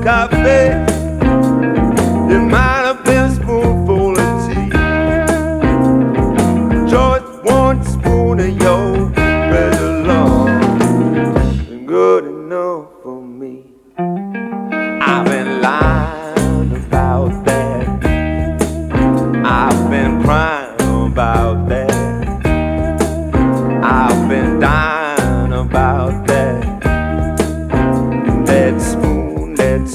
cafe. It might have been a spoonful of tea. Just one spoon of